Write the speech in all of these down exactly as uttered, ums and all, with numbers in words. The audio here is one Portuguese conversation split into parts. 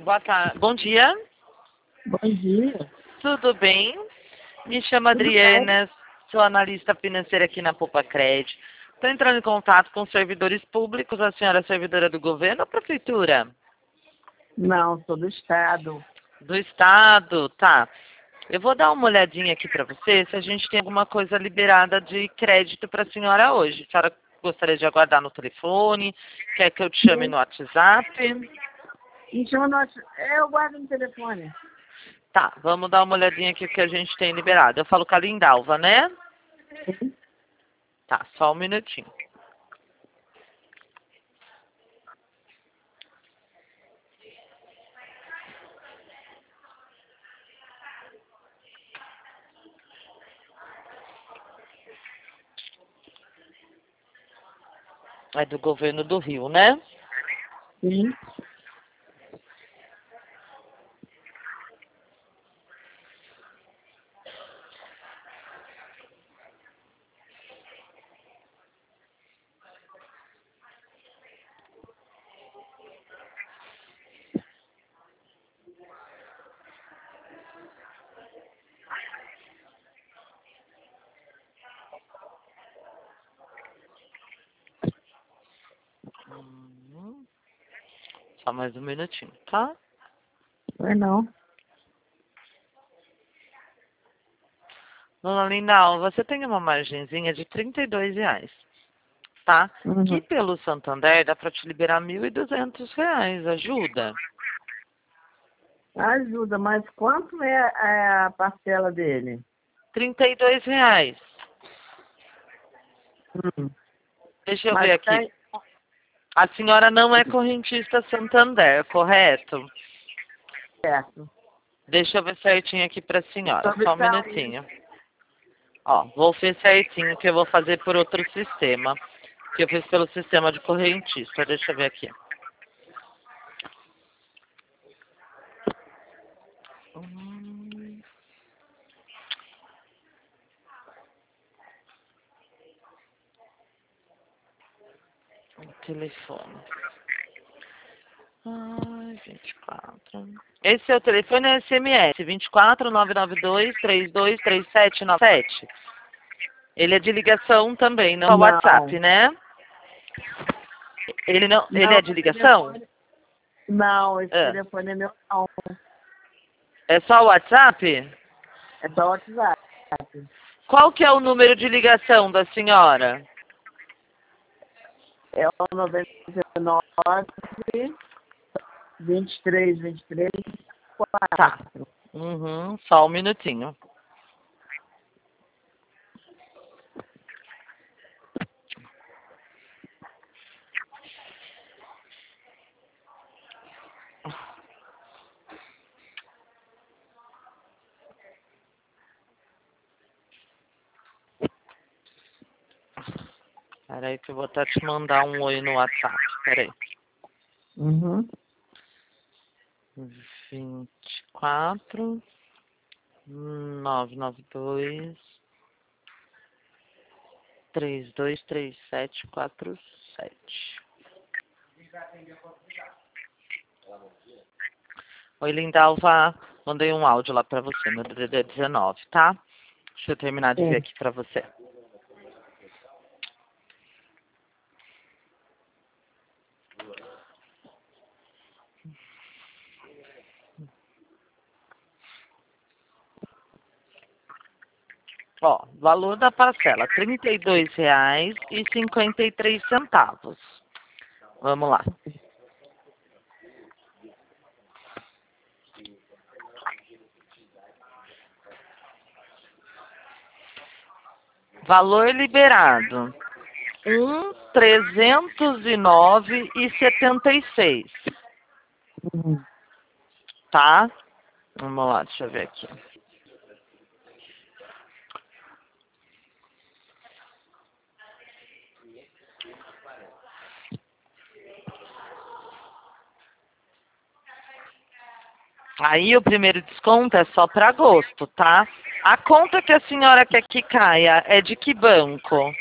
Boa tarde. Bom dia. Bom dia. Tudo bem? Me chamo Tudo Adriana, sou analista financeira aqui na Poupa Crédito. Estou entrando em contato com servidores públicos. A senhora é servidora do governo ou prefeitura? Não, sou do Estado. Do Estado, tá. Eu vou dar uma olhadinha aqui para você se a gente tem alguma coisa liberada de crédito para a senhora hoje. A senhora gostaria de aguardar no telefone? Quer que eu te chame no WhatsApp? Me chama no WhatsApp. Eu guardo no telefone. Tá, vamos dar uma olhadinha aqui o que a gente tem liberado. Eu falo com a Lindalva, né? Sim. Tá, só um minutinho. É do governo do Rio, né? Sim. Hum, Só mais um minutinho, tá? Não é não. Dona Lindalva, você tem uma margenzinha de trinta e dois reais, tá? Uhum. Que pelo Santander dá para te liberar mil e duzentos reais, ajuda? Ajuda, mas quanto é a a parcela dele? trinta e dois reais. Hum. Deixa eu Mas ver aqui. tem... A senhora não é correntista Santander, correto? certo. Deixa eu ver certinho aqui para a senhora, Sobre só um saúde. minutinho. Ó, vou ver certinho que eu vou fazer por outro sistema. Que eu fiz pelo sistema de correntista. Deixa eu ver aqui. Hum. Telefone. Ai, vinte e quatro. Esse é o telefone é S M S. vinte e quatro, nove nove dois, três dois três sete nove sete. Ele é de ligação também, não é Não. WhatsApp, né? Ele não, ele Não, é de ligação? telefone... Não, esse É. telefone é meu não. É só o WhatsApp? É só WhatsApp. Qual que é o número de ligação da senhora? É o noventa e nove, vinte e três, vinte e três, Tá. quatro. Uhum, só um minutinho. Peraí que eu vou até te mandar um oi no WhatsApp. Peraí. Uhum. vinte e quatro, nove nove dois, três dois três sete quatro sete. Oi, Lindalva. Mandei um áudio lá pra você no D D D dezenove, tá? Deixa eu terminar de ver Sim. aqui pra você. Ó, valor da parcela, trinta e dois reais e cinquenta e três centavos. Vamos lá. Valor liberado, um trezentos e nove e setenta e seis, Uhum. tá? Vamos lá, deixa eu ver aqui. Aí o primeiro desconto é só para agosto, tá? A conta que a senhora quer que caia é de que banco?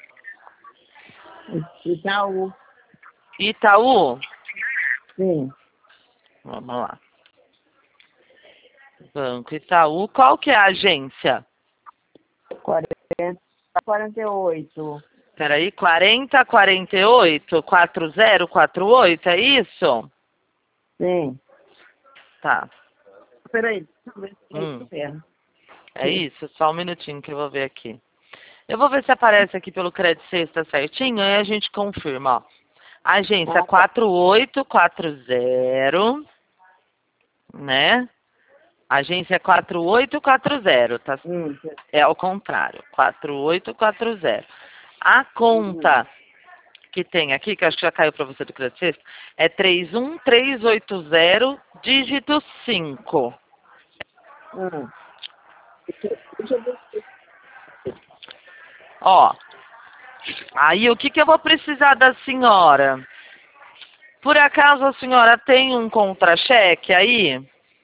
Itaú. Itaú? Sim. Vamos lá. Banco Itaú. Qual que é a agência? quarenta, quarenta e oito. Peraí, quarenta, quarenta e oito, quatro zero quatro oito, é isso? Sim. Tá. Peraí, deixa eu ver se é Hum. isso mesmo. É Sim. isso? Só um minutinho que eu vou ver aqui. Eu vou ver se aparece aqui pelo Credit Sexta certinho, aí a gente confirma, ó. Agência Ah, tá. quatro oito quatro zero, né? Agência quatro oito quatro zero, tá? Hum. É ao contrário, quatro oito quatro zero. A conta que tem aqui, que eu acho que já caiu para você do Credit Sexta, é três um três oito zero, dígito cinco. Hum. Deixa eu ver. Ó, aí o que, que eu vou precisar da senhora? Por acaso a senhora tem um contra-cheque aí?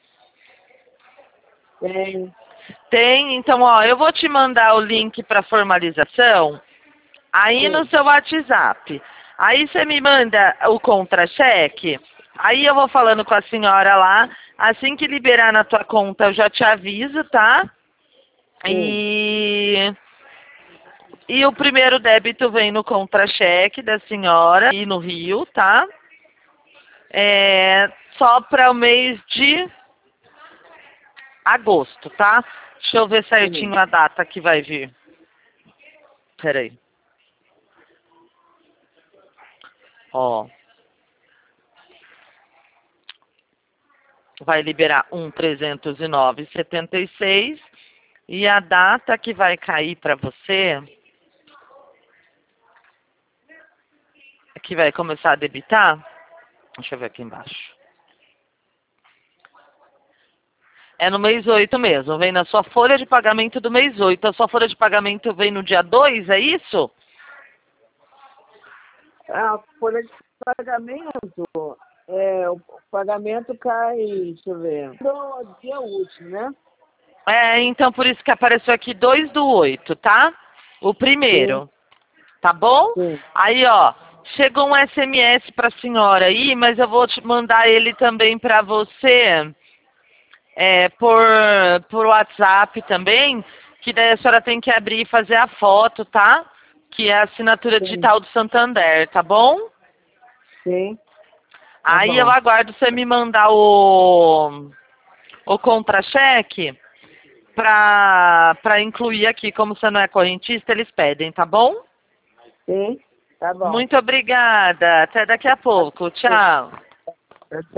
Tem. Tem, então, ó, eu vou te mandar o link para formalização aí no Sim. seu WhatsApp. Aí você me manda o contra-cheque, aí eu vou falando com a senhora lá, assim que liberar na tua conta eu já te aviso, tá? Sim. E, e o primeiro débito vem no contra-cheque da senhora e no Rio, tá? É, só para o mês de agosto, tá? Deixa eu ver Sim. certinho a data que vai vir. Peraí. Ó. Vai liberar um trezentos e nove e setenta e seis. E a data que vai cair para você, que vai começar a debitar, deixa eu ver aqui embaixo. É no mês oito mesmo, vem na sua folha de pagamento do mês oito. A sua folha de pagamento vem no dia dois, é isso? A folha de pagamento, é, o pagamento cai, deixa eu ver, no dia útil, né? É, então por isso que apareceu aqui dois do oito, tá? O Sim, primeiro, tá bom? sim, Aí, ó, chegou um S M S para a senhora aí, mas eu vou te mandar ele também para você. É, por, por WhatsApp também, que daí a senhora tem que abrir e fazer a foto, tá? Que é a assinatura sim, digital do Santander, tá bom? sim, tá Aí eu bom. aguardo você me mandar o, o contra-cheque pra, pra incluir aqui. Como você não é correntista, eles pedem, tá bom? Sim, tá bom. Muito obrigada. Até daqui a pouco. Tchau. Tá